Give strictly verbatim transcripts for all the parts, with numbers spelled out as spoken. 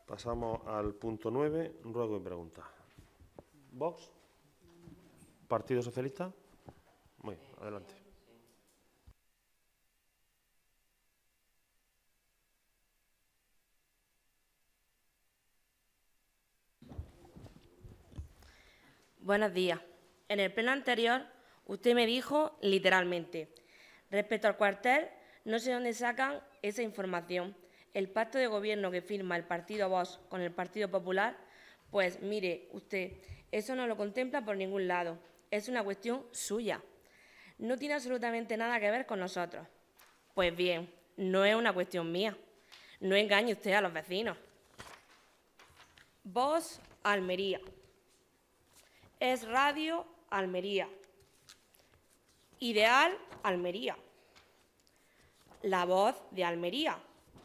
Pasamos al punto nueve, ruego y pregunta. ¿Vox? ¿Partido Socialista? Muy bien, adelante. Buenos días. En el pleno anterior, usted me dijo literalmente, respecto al cuartel, no sé dónde sacan esa información. El pacto de gobierno que firma el partido Vox con el Partido Popular, pues mire usted, eso no lo contempla por ningún lado. Es una cuestión suya. No tiene absolutamente nada que ver con nosotros. Pues bien, no es una cuestión mía. No engañe usted a los vecinos. Vox Almería. Es Radio Almería. Ideal Almería. La Voz de Almería.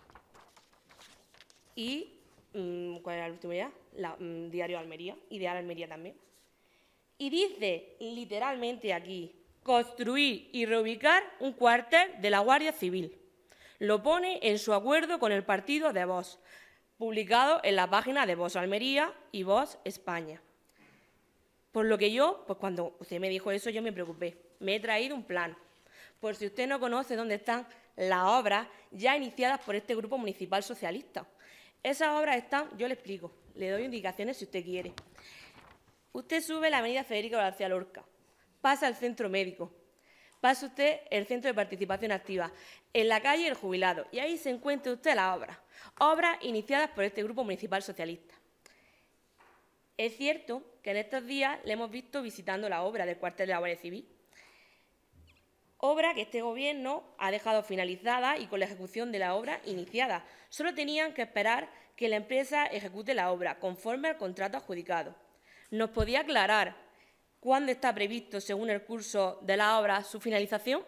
Y, ¿cuál era el último ya? La, um, Diario Almería. Ideal Almería también. Y dice literalmente aquí, construir y reubicar un cuartel de la Guardia Civil. Lo pone en su acuerdo con el partido de Vox, publicado en la página de Vox Almería y Vox España. Por lo que yo, pues cuando usted me dijo eso, yo me preocupé. Me he traído un plan. Por si usted no conoce dónde están las obras ya iniciadas por este grupo municipal socialista. Esas obras están, yo le explico, le doy indicaciones si usted quiere. Usted sube la avenida Federico García Lorca, pasa al centro médico, pasa usted el centro de participación activa, en la calle El Jubilado, y ahí se encuentra usted las obras. Obras iniciadas por este grupo municipal socialista. Es cierto que en estos días le hemos visto visitando la obra del cuartel de la Guardia Civil, obra que este Gobierno ha dejado finalizada y con la ejecución de la obra iniciada. Solo tenían que esperar que la empresa ejecute la obra conforme al contrato adjudicado. ¿Nos podía aclarar cuándo está previsto, según el curso de la obra, su finalización?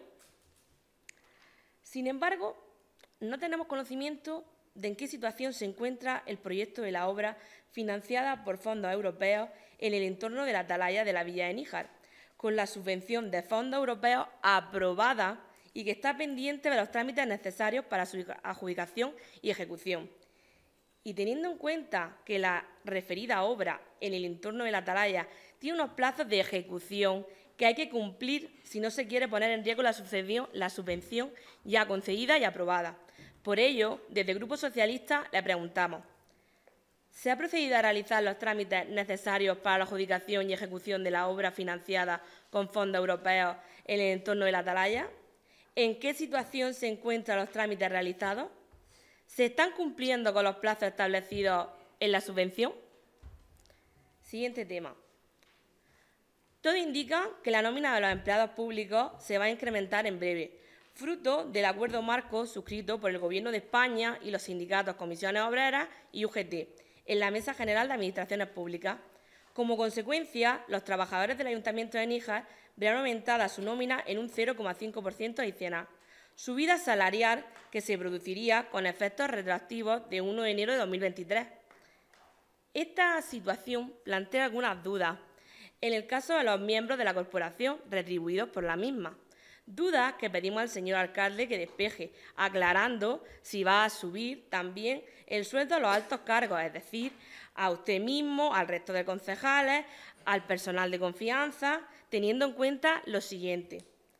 Sin embargo, no tenemos conocimiento de en qué situación se encuentra el proyecto de la obra financiada por fondos europeos en el entorno de la atalaya de la Villa de Níjar, con la subvención de fondos europeos aprobada y que está pendiente de los trámites necesarios para su adjudicación y ejecución. Y teniendo en cuenta que la referida obra en el entorno de la atalaya tiene unos plazos de ejecución que hay que cumplir si no se quiere poner en riesgo la subvención, la subvención ya concedida y aprobada. Por ello, desde el Grupo Socialista le preguntamos, ¿se ha procedido a realizar los trámites necesarios para la adjudicación y ejecución de la obra financiada con fondos europeos en el entorno de la atalaya? ¿En qué situación se encuentran los trámites realizados? ¿Se están cumpliendo con los plazos establecidos en la subvención? Siguiente tema. Todo indica que la nómina de los empleados públicos se va a incrementar en breve, fruto del acuerdo marco suscrito por el Gobierno de España y los sindicatos Comisiones Obreras y U G T en la Mesa General de Administraciones Públicas. Como consecuencia, los trabajadores del Ayuntamiento de Níjar verán aumentada su nómina en un cero coma cinco por ciento adicional. Subida salarial que se produciría con efectos retroactivos de primero de enero de dos mil veintitrés. Esta situación plantea algunas dudas en el caso de los miembros de la corporación retribuidos por la misma. Dudas que pedimos al señor alcalde que despeje, aclarando si va a subir también el sueldo a los altos cargos, es decir, a usted mismo, al resto de concejales, al personal de confianza, teniendo en cuenta lo siguiente.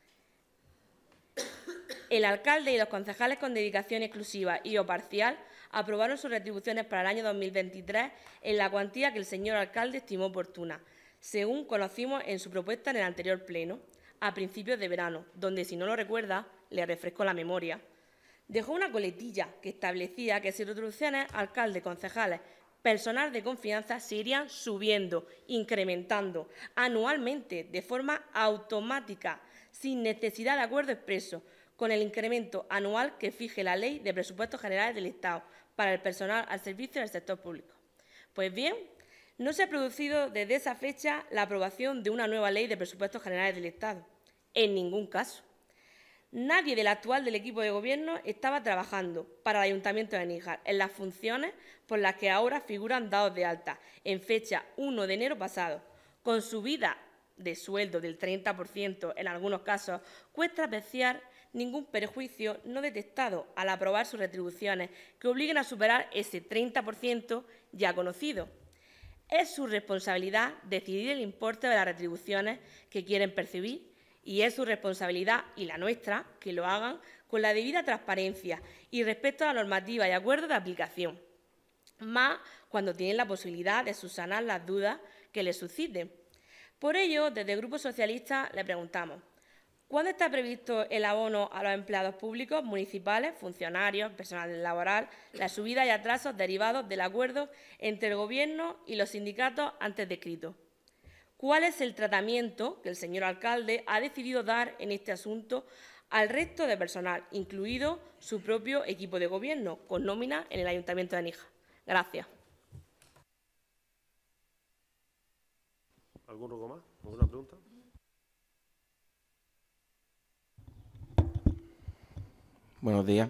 El alcalde y los concejales con dedicación exclusiva y o parcial aprobaron sus retribuciones para el año dos mil veintitrés en la cuantía que el señor alcalde estimó oportuna, según conocimos en su propuesta en el anterior pleno, a principios de verano, donde, si no lo recuerda, le refresco la memoria, dejó una coletilla que establecía que sus retribuciones, alcalde, concejales, personal de confianza, se irían subiendo, incrementando anualmente de forma automática, sin necesidad de acuerdo expreso, con el incremento anual que fije la Ley de Presupuestos Generales del Estado para el personal al servicio del sector público. Pues bien, no se ha producido desde esa fecha la aprobación de una nueva Ley de Presupuestos Generales del Estado. En ningún caso. Nadie del actual del equipo de Gobierno estaba trabajando para el Ayuntamiento de Níjar en las funciones por las que ahora figuran dados de alta en fecha primero de enero pasado, con subida de sueldo del treinta por ciento en algunos casos, cuesta apreciar ningún perjuicio no detectado al aprobar sus retribuciones que obliguen a superar ese treinta por ciento ya conocido. Es su responsabilidad decidir el importe de las retribuciones que quieren percibir y es su responsabilidad y la nuestra que lo hagan con la debida transparencia y respeto a la normativa y acuerdos de aplicación, más cuando tienen la posibilidad de subsanar las dudas que les susciten. Por ello, desde el Grupo Socialista le preguntamos: ¿cuándo está previsto el abono a los empleados públicos, municipales, funcionarios, personal laboral, la subida y atrasos derivados del acuerdo entre el Gobierno y los sindicatos antes descritos? ¿Cuál es el tratamiento que el señor alcalde ha decidido dar en este asunto al resto de personal, incluido su propio equipo de Gobierno, con nómina en el Ayuntamiento de Níjar? Gracias. ¿Algún ruego más? ¿Alguna pregunta? Buenos días.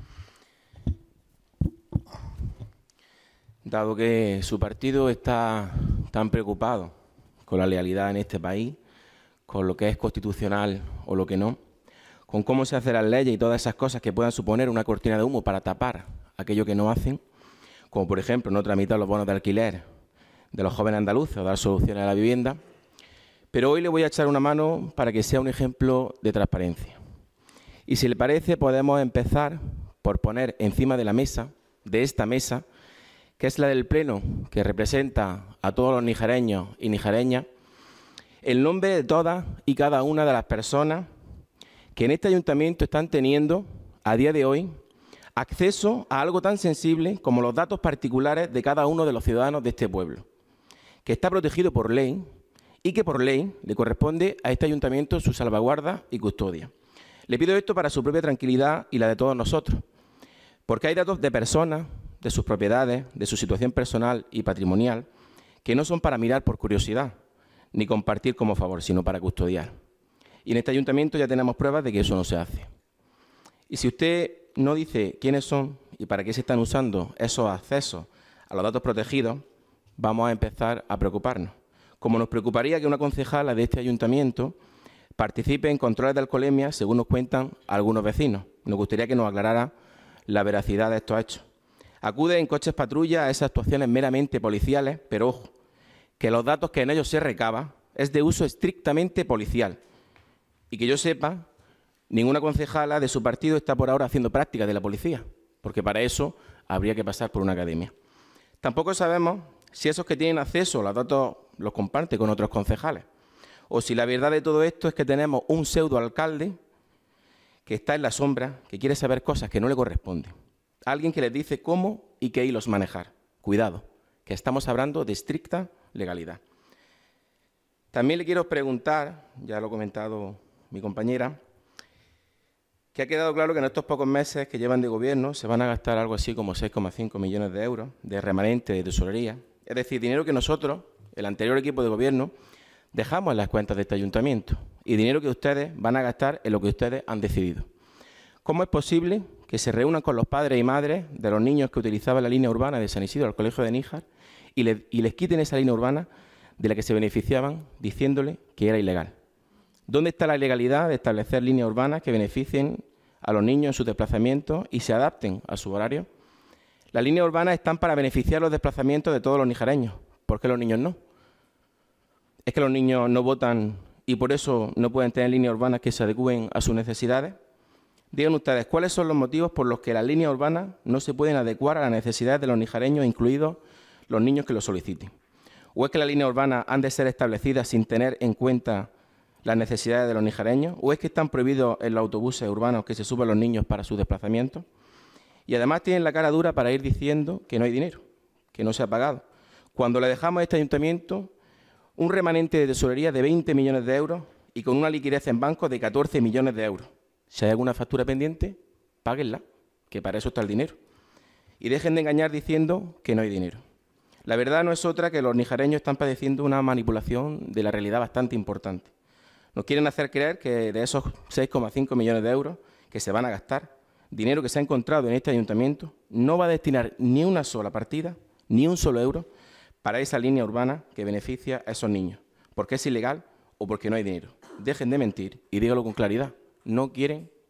Dado que su partido está tan preocupado con la lealidad en este país, con lo que es constitucional o lo que no, con cómo se hacen las leyes y todas esas cosas que puedan suponer una cortina de humo para tapar aquello que no hacen, como por ejemplo no tramitar los bonos de alquiler de los jóvenes andaluces o dar soluciones a la vivienda, pero hoy le voy a echar una mano para que sea un ejemplo de transparencia. Y si le parece, podemos empezar por poner encima de la mesa, de esta mesa, que es la del Pleno, que representa a todos los nijareños y nijareñas, el nombre de todas y cada una de las personas que en este ayuntamiento están teniendo, a día de hoy, acceso a algo tan sensible como los datos particulares de cada uno de los ciudadanos de este pueblo, que está protegido por ley y que por ley le corresponde a este ayuntamiento su salvaguarda y custodia. Le pido esto para su propia tranquilidad y la de todos nosotros, porque hay datos de personas, de sus propiedades, de su situación personal y patrimonial, que no son para mirar por curiosidad, ni compartir como favor, sino para custodiar. Y en este ayuntamiento ya tenemos pruebas de que eso no se hace. Y si usted no dice quiénes son y para qué se están usando esos accesos a los datos protegidos, vamos a empezar a preocuparnos. Como nos preocuparía que una concejala de este ayuntamiento participe en controles de alcoholemia, según nos cuentan algunos vecinos. Nos gustaría que nos aclarara la veracidad de estos hechos. Acude en coches patrulla a esas actuaciones meramente policiales, pero ojo, que los datos que en ellos se recaban es de uso estrictamente policial. Y que yo sepa, ninguna concejala de su partido está por ahora haciendo prácticas de la policía, porque para eso habría que pasar por una academia. Tampoco sabemos si esos que tienen acceso a los datos los comparte con otros concejales, o si la verdad de todo esto es que tenemos un pseudoalcalde que está en la sombra, que quiere saber cosas que no le corresponden. Alguien que les dice cómo y qué hilos manejar. Cuidado, que estamos hablando de estricta legalidad. También le quiero preguntar, ya lo ha comentado mi compañera, que ha quedado claro que en estos pocos meses que llevan de gobierno se van a gastar algo así como seis coma cinco millones de euros de remanente de tesorería, es decir, dinero que nosotros, el anterior equipo de gobierno, dejamos en las cuentas de este ayuntamiento y dinero que ustedes van a gastar en lo que ustedes han decidido. ¿Cómo es posible que se reúnan con los padres y madres de los niños que utilizaban la línea urbana de San Isidro al Colegio de Níjar y, le, y les quiten esa línea urbana de la que se beneficiaban diciéndole que era ilegal? ¿Dónde está la legalidad de establecer líneas urbanas que beneficien a los niños en sus desplazamientos y se adapten a su horario? Las líneas urbanas están para beneficiar los desplazamientos de todos los nijareños. ¿Por qué los niños no? ¿Es que los niños no votan y por eso no pueden tener líneas urbanas que se adecúen a sus necesidades? Digan ustedes, ¿cuáles son los motivos por los que las líneas urbanas no se pueden adecuar a las necesidades de los nijareños, incluidos los niños que lo soliciten? ¿O es que las líneas urbanas han de ser establecidas sin tener en cuenta las necesidades de los nijareños? ¿O es que están prohibidos en los autobuses urbanos que se suban los niños para sus desplazamientos? Y además tienen la cara dura para ir diciendo que no hay dinero, que no se ha pagado. Cuando le dejamos a este ayuntamiento un remanente de tesorería de veinte millones de euros y con una liquidez en bancos de catorce millones de euros. Si hay alguna factura pendiente, páguenla, que para eso está el dinero. Y dejen de engañar diciendo que no hay dinero. La verdad no es otra que los nijareños están padeciendo una manipulación de la realidad bastante importante. Nos quieren hacer creer que de esos seis coma cinco millones de euros que se van a gastar, dinero que se ha encontrado en este ayuntamiento, no va a destinar ni una sola partida, ni un solo euro, para esa línea urbana que beneficia a esos niños, porque es ilegal o porque no hay dinero. Dejen de mentir y díganlo con claridad. No quieren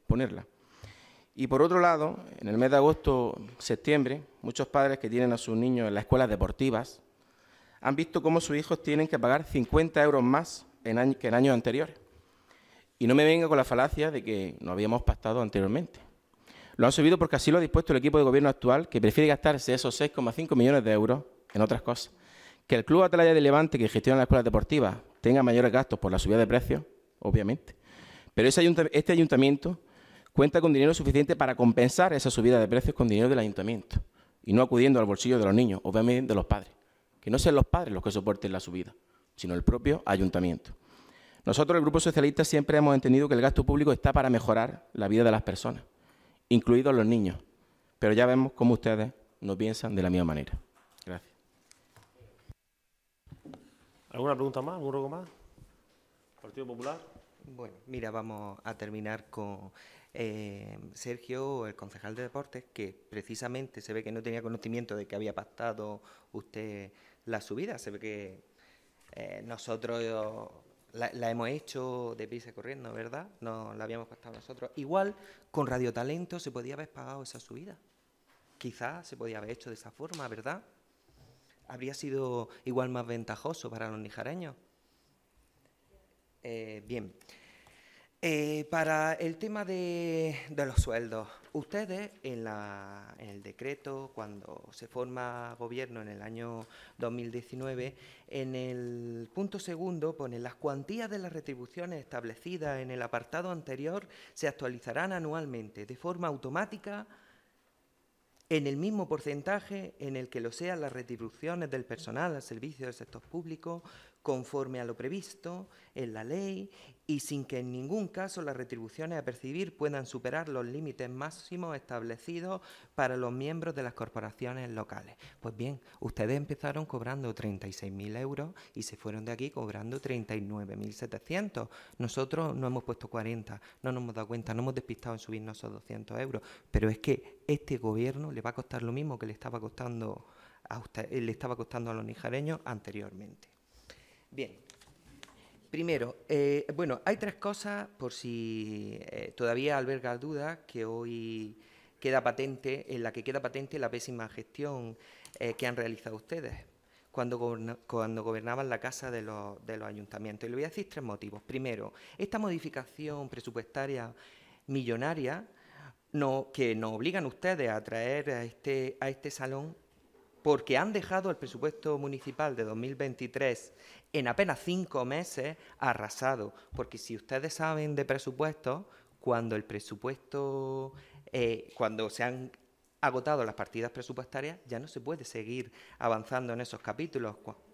ponerla. Y por otro lado, en el mes de agosto, septiembre, muchos padres que tienen a sus niños en las escuelas deportivas han visto cómo sus hijos tienen que pagar cincuenta euros más en año, que en años anteriores. Y no me venga con la falacia de que no habíamos pactado anteriormente. Lo han subido porque así lo ha dispuesto el equipo de gobierno actual, que prefiere gastarse esos seis coma cinco millones de euros en otras cosas. Que el Club Atalaya de Levante, que gestiona las escuelas deportivas, tenga mayores gastos por la subida de precios, obviamente. Pero ese ayunt- este ayuntamiento cuenta con dinero suficiente para compensar esa subida de precios con dinero del ayuntamiento y no acudiendo al bolsillo de los niños, obviamente de los padres. Que no sean los padres los que soporten la subida, sino el propio ayuntamiento. Nosotros, el Grupo Socialista, siempre hemos entendido que el gasto público está para mejorar la vida de las personas, incluidos los niños. Pero ya vemos cómo ustedes no piensan de la misma manera. Gracias. ¿Alguna pregunta más? ¿Un ruego más? ¿Partido Popular? Bueno, mira, vamos a terminar con eh, Sergio, el concejal de Deportes, que precisamente se ve que no tenía conocimiento de que había pactado usted la subida. Se ve que eh, nosotros la, la hemos hecho deprisa y corriendo, ¿verdad? No la habíamos pactado nosotros. Igual, con Radio Talento se podía haber pagado esa subida. Quizás se podía haber hecho de esa forma, ¿verdad? Habría sido igual más ventajoso para los nijareños. Eh, bien, eh, para el tema de, de los sueldos, ustedes en, la, en el decreto, cuando se forma gobierno en el año dos mil diecinueve, en el punto segundo ponen las cuantías de las retribuciones establecidas en el apartado anterior se actualizarán anualmente de forma automática en el mismo porcentaje en el que lo sean las retribuciones del personal al servicio del sector público, conforme a lo previsto en la ley y sin que en ningún caso las retribuciones a percibir puedan superar los límites máximos establecidos para los miembros de las corporaciones locales. Pues bien, ustedes empezaron cobrando treinta y seis mil euros y se fueron de aquí cobrando treinta y nueve mil setecientos. Nosotros no hemos puesto cuarenta, no nos hemos dado cuenta, no hemos despistado en subirnos esos doscientos euros, pero es que este gobierno le va a costar lo mismo que le estaba costando a usted, le estaba costando a los nijareños anteriormente. Bien, primero, eh, bueno, hay tres cosas, por si eh, todavía alberga dudas, que hoy queda patente, en la que queda patente la pésima gestión eh, que han realizado ustedes cuando, goberna, cuando gobernaban la casa de los, de los ayuntamientos. Y le voy a decir tres motivos. Primero, esta modificación presupuestaria millonaria no, que nos obligan ustedes a traer a este, a este salón, porque han dejado el presupuesto municipal de dos mil veintitrés en apenas cinco meses arrasado. Porque si ustedes saben de presupuestos, cuando el presupuesto, eh, cuando se han agotado las partidas presupuestarias, ya no se puede seguir avanzando en esos capítulos.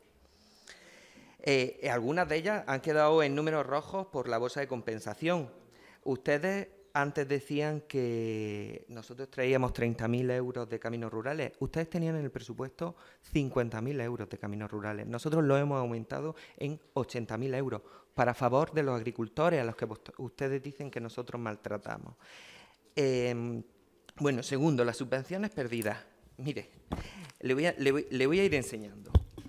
Eh, algunas de ellas han quedado en números rojos por la bolsa de compensación. Ustedes antes decían que nosotros traíamos treinta mil euros de caminos rurales. Ustedes tenían en el presupuesto cincuenta mil euros de caminos rurales. Nosotros lo hemos aumentado en ochenta mil euros para favor de los agricultores a los que ustedes dicen que nosotros maltratamos. Eh, bueno, segundo, las subvenciones perdidas. Mire, le voy a, le voy, le voy a ir enseñando.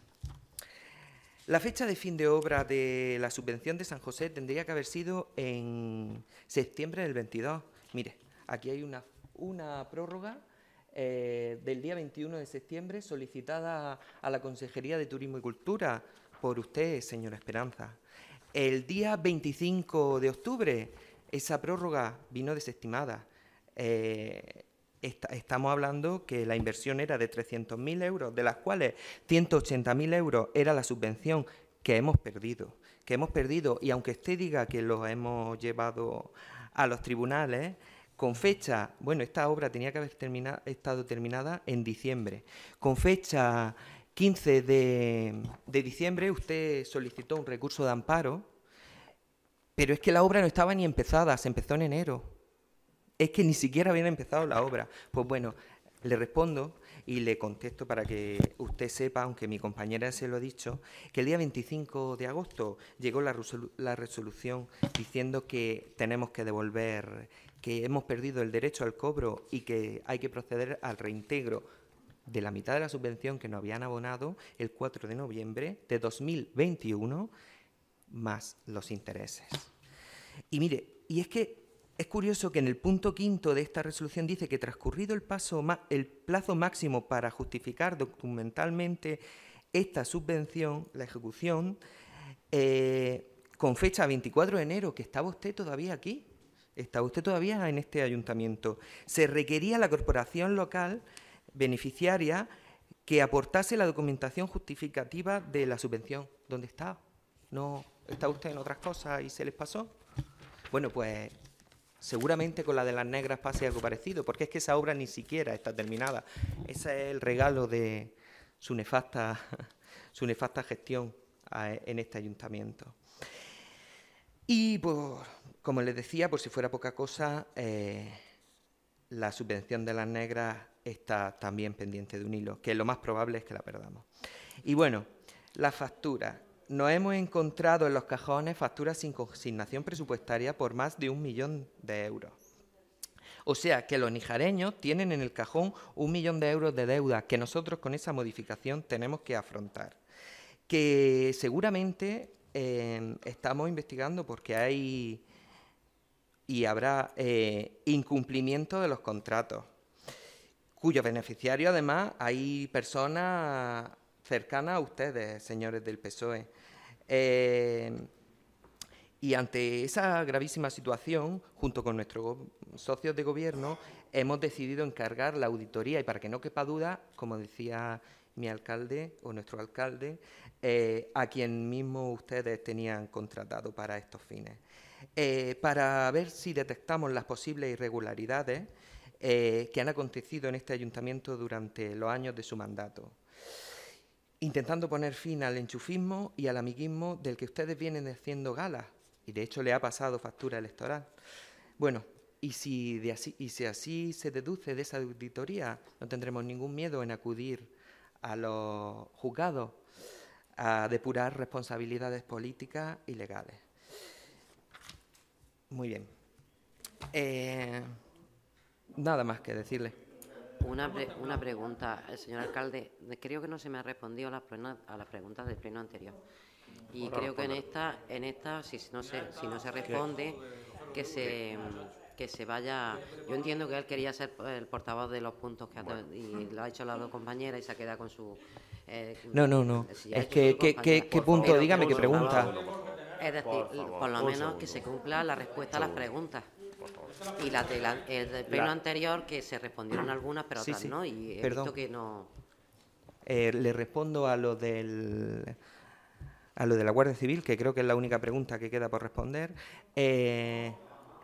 La fecha de fin de obra de la subvención de San José tendría que haber sido en septiembre del veintidós. Mire, aquí hay una, una prórroga eh, del día veintiuno de septiembre solicitada a la Consejería de Turismo y Cultura por usted, señora Esperanza. El día veinticinco de octubre esa prórroga vino desestimada. Eh, Estamos hablando que la inversión era de trescientos mil euros, de las cuales ciento ochenta mil euros era la subvención que hemos perdido, que hemos perdido, y aunque usted diga que los hemos llevado a los tribunales, con fecha, bueno, esta obra tenía que haber termina, estado terminada en diciembre, con fecha quince de, de diciembre usted solicitó un recurso de amparo, pero es que la obra no estaba ni empezada, se empezó en enero. Es que ni siquiera habían empezado la obra. Pues bueno, le respondo y le contesto para que usted sepa, aunque mi compañera se lo ha dicho, que el día veinticinco de agosto llegó la, resolu la resolución diciendo que tenemos que devolver, que hemos perdido el derecho al cobro y que hay que proceder al reintegro de la mitad de la subvención que nos habían abonado el cuatro de noviembre de dos mil veintiuno, más los intereses. Y mire, y es que es curioso que en el punto quinto de esta resolución dice que transcurrido el, paso, el plazo máximo para justificar documentalmente esta subvención, la ejecución, eh, con fecha veinticuatro de enero, que estaba usted todavía aquí, estaba usted todavía en este ayuntamiento, se requería a la corporación local beneficiaria que aportase la documentación justificativa de la subvención. ¿Dónde está? ¿No está usted en otras cosas y se les pasó? Bueno, pues seguramente con la de las negras pase algo parecido, porque es que esa obra ni siquiera está terminada. Ese es el regalo de su nefasta, su nefasta gestión a, en este ayuntamiento. Y, por, como les decía, por si fuera poca cosa, eh, la subvención de las negras está también pendiente de un hilo, que lo más probable es que la perdamos. Y bueno, la factura. Nos hemos encontrado en los cajones facturas sin consignación presupuestaria por más de un millón de euros. O sea, que los nijareños tienen en el cajón un millón de euros de deuda que nosotros con esa modificación tenemos que afrontar. Que seguramente eh, estamos investigando porque hay y habrá eh, incumplimiento de los contratos, cuyos beneficiarios además hay personas cercanas a ustedes, señores del P S O E. Eh, y ante esa gravísima situación, junto con nuestros socios de gobierno, hemos decidido encargar la auditoría y, para que no quepa duda, como decía mi alcalde o nuestro alcalde, eh, a quien mismo ustedes tenían contratado para estos fines, eh, para ver si detectamos las posibles irregularidades eh, que han acontecido en este ayuntamiento durante los años de su mandato, intentando poner fin al enchufismo y al amiguismo del que ustedes vienen haciendo gala, y de hecho le ha pasado factura electoral. Bueno, y si, de así, y si así se deduce de esa auditoría, no tendremos ningún miedo en acudir a los juzgados a depurar responsabilidades políticas y legales. Muy bien. Eh, nada más que decirle. Una, pre una pregunta, señor alcalde. Creo que no se me ha respondido a las, a las preguntas del pleno anterior. Y Ahora creo que en esta, en esta si, no se, si no se responde, que se, que se vaya... Yo entiendo que él quería ser el portavoz de los puntos que ha, y lo ha hecho las dos compañeras y se ha quedado con su... Eh, no, no, no. Si es que, ¿qué, qué, qué punto? Pero, dígame qué pregunta. Es decir, por, favor, por lo menos que se cumpla la respuesta a las preguntas. Y la de la, el del pleno la... anterior, que se respondieron algunas, pero sí, otras sí. no, y he Perdón. visto que no... Eh, le respondo a lo del... a lo de la Guardia Civil, que creo que es la única pregunta que queda por responder. Eh...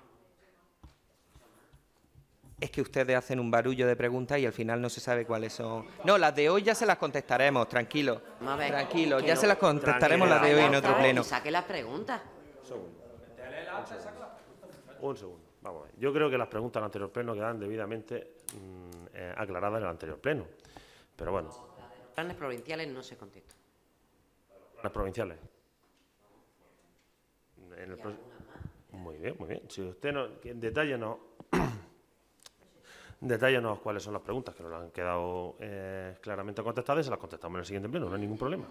Es que ustedes hacen un barullo de preguntas y al final no se sabe cuáles son. No, las de hoy ya se las contestaremos, tranquilo. Tranquilo, ya no, se las contestaremos las de hoy en otro pleno. Saque las preguntas. Un segundo. Un segundo. Vamos a ver. Yo creo que las preguntas del anterior pleno quedan debidamente mmm, eh, aclaradas en el anterior pleno. Pero bueno. Los planes provinciales no se contestan. Las provinciales. En el pro... Muy bien, muy bien. Si usted no, en detalle no, detállanos cuáles son las preguntas que nos han quedado eh, claramente contestadas y se las contestamos en el siguiente pleno, no hay ningún problema.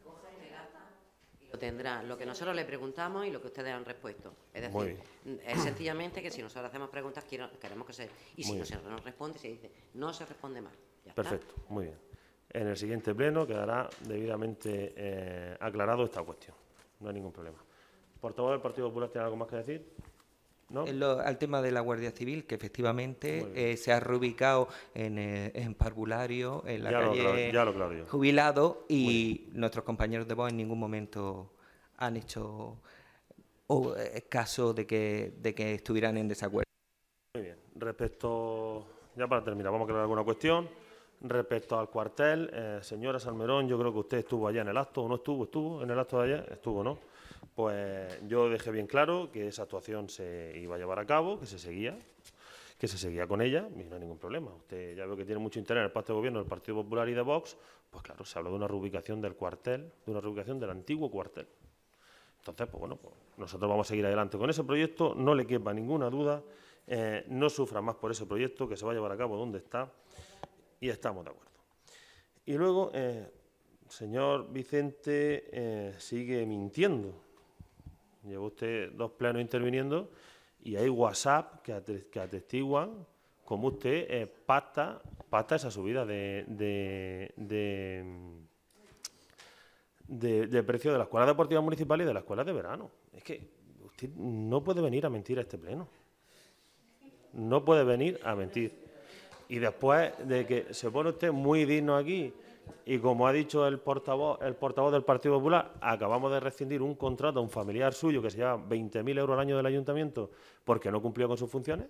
Lo tendrá lo que nosotros le preguntamos y lo que ustedes han respuesto. Es decir, es sencillamente que si nosotros hacemos preguntas queremos que se... Y si no se nos responde, se dice, no se responde más. Ya Perfecto, está. Muy bien. En el siguiente pleno quedará debidamente eh, aclarado esta cuestión. No hay ningún problema. ¿Portavoz del Partido Popular tiene algo más que decir? ¿No? En lo, al tema de la Guardia Civil, que efectivamente eh, se ha reubicado en, eh, en Parvulario, en la ya calle lo, ya lo claro Jubilado, y nuestros compañeros de voz en ningún momento han hecho o, eh, caso de que, de que estuvieran en desacuerdo. Muy bien. Respecto, ya para terminar, vamos a aclarar alguna cuestión. Respecto al cuartel, eh, señora Salmerón, yo creo que usted estuvo allá en el acto, ¿o no estuvo? ¿Estuvo en el acto de ayer? Estuvo, ¿no? Pues yo dejé bien claro que esa actuación se iba a llevar a cabo, que se seguía, que se seguía con ella, y no hay ningún problema. Usted ya veo que tiene mucho interés en el pacto de gobierno del Partido Popular y de Vox, pues claro, se habló de una reubicación del cuartel, de una reubicación del antiguo cuartel. Entonces, pues bueno, pues nosotros vamos a seguir adelante con ese proyecto, no le quepa ninguna duda, eh, no sufra más por ese proyecto, que se va a llevar a cabo donde está, y estamos de acuerdo. Y luego, eh, señor Vicente, eh, sigue mintiendo. Lleva usted dos plenos interviniendo Y hay WhatsApp que, ate- que atestiguan cómo usted eh, pacta, pacta esa subida de, de, de, de, de precio de las escuelas deportivas municipales y de las escuelas de verano. Es que usted no puede venir a mentir a este pleno. No puede venir a mentir. Y después de que se pone usted muy digno aquí, y como ha dicho el portavoz, el portavoz del Partido Popular, acabamos de rescindir un contrato a un familiar suyo que se lleva veinte mil euros al año del ayuntamiento porque no cumplió con sus funciones.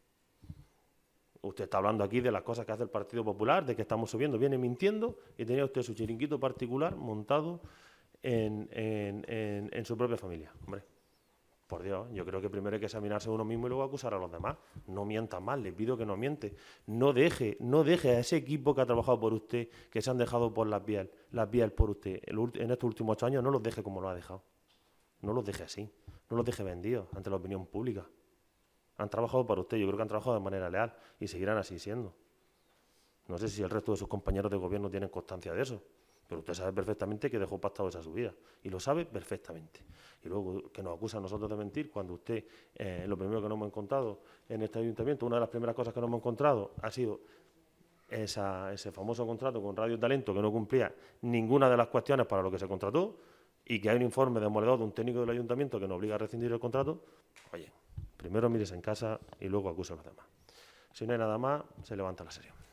Usted está hablando aquí de las cosas que hace el Partido Popular, de que estamos subiendo, viene mintiendo, y tenía usted su chiringuito particular montado en, en, en, en su propia familia. Hombre, por Dios, yo creo que primero hay que examinarse a uno mismo y luego acusar a los demás. No mienta más, le pido que no miente. No deje, no deje a ese equipo que ha trabajado por usted, que se han dejado por las vías, las vías por usted en estos últimos ocho años, no los deje como lo ha dejado. No los deje así, no los deje vendidos ante la opinión pública. Han trabajado para usted, yo creo que han trabajado de manera leal y seguirán así siendo. No sé si el resto de sus compañeros de gobierno tienen constancia de eso, pero usted sabe perfectamente que dejó pactado esa subida y lo sabe perfectamente. Y luego que nos acusa a nosotros de mentir cuando usted, eh, lo primero que nos hemos encontrado en este ayuntamiento, una de las primeras cosas que nos hemos encontrado ha sido esa, ese famoso contrato con Radio Talento que no cumplía ninguna de las cuestiones para lo que se contrató y que hay un informe demoledor de un técnico del ayuntamiento que nos obliga a rescindir el contrato. Oye, primero mires en casa y luego acusa a los demás. Si no hay nada más, se levanta la sesión.